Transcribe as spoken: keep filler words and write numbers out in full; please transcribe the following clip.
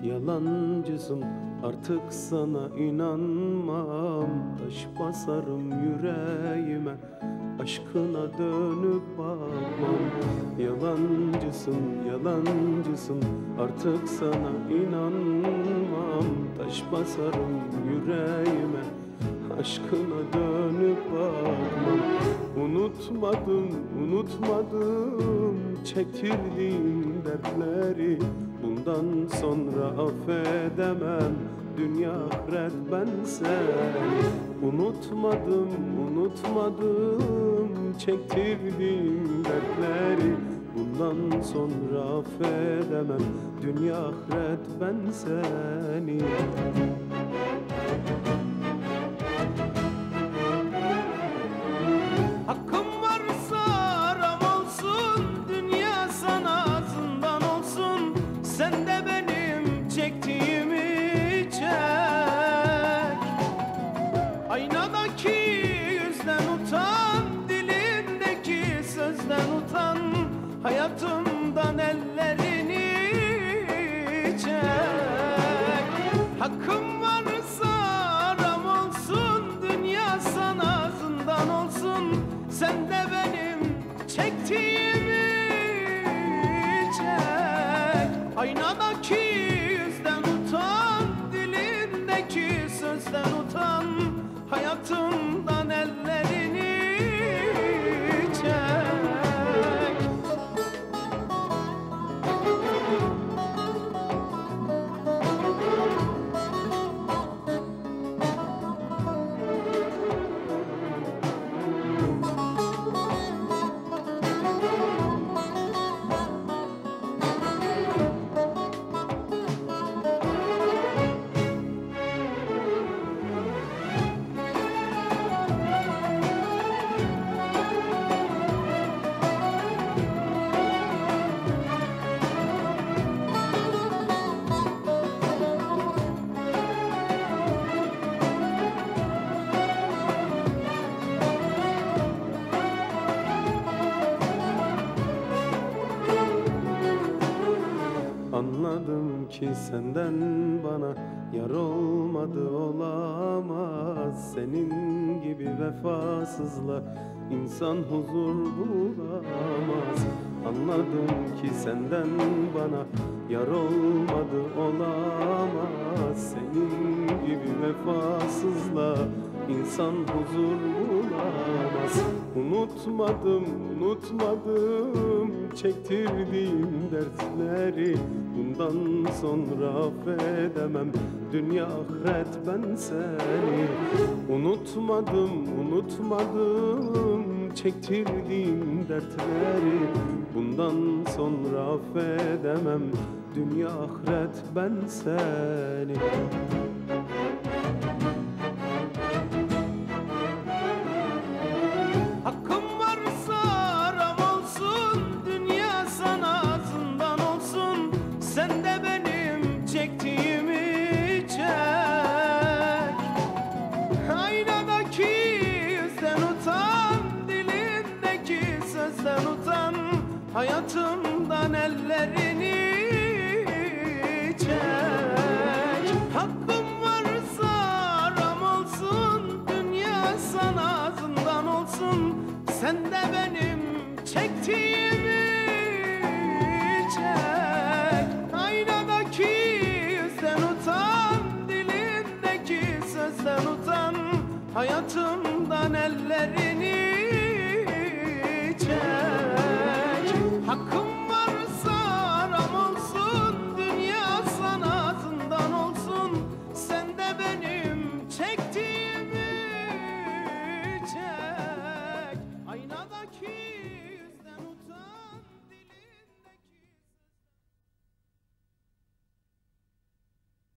Yalancısın, artık sana inanmam. Taş basarım yüreğime, aşkına dönüp bakmam. Yalancısın, yalancısın, artık sana inanmam. Taş basarım yüreğime, aşkına dönüp bakmam. Unutmadım, unutmadım çektirdiğim dertleri. Bundan sonra affedemem, dünya ahiret ben seni. Unutmadım, unutmadım çektirdiğim dertleri. Bundan sonra affedemem, dünya ahiret ben seni. Hakkım varsa aram olsun, dünya sana zindan olsun. Sen de benim çektiğimi çek. Aynadaki yüzden utan, dilindeki sözden utan. Hayatımdan ellerini çek. Hakkım varsa aram olsun, dünya sana zindan olsun. Sen de benim çektiğimi çek. Aynadaki yüzden utan, dilindeki sözden utan. Hayatımdan ellerini çek. Anladım ki senden bana yar olmadı, olamaz. Senin gibi vefasızla insan huzur bulamaz. Anladım ki senden bana yar olmadı, olamaz. Senin gibi vefasızla insan huzur bulamaz. Unutmadım, unutmadım çektirdiğim dertleri. Bundan sonra affedemem, dünya ahiret ben seni. Unutmadım, unutmadım çektirdiğim dertleri. Bundan sonra affedemem, dünya ahiret ben seni. Hakkım varsa aram olsun, dünya sana zindan olsun. Sen de benim çektiğimi çek. Aynadaki yüzden utan, dilindeki sözden utan. Hayatımdan ellerini çek. Hakkım varsa aram olsun, dünya sana zindan olsun. Sen de benim çektiğimi çek. Aynadaki yüzden utan, dilindeki sözden utan. Hayatımdan ellerini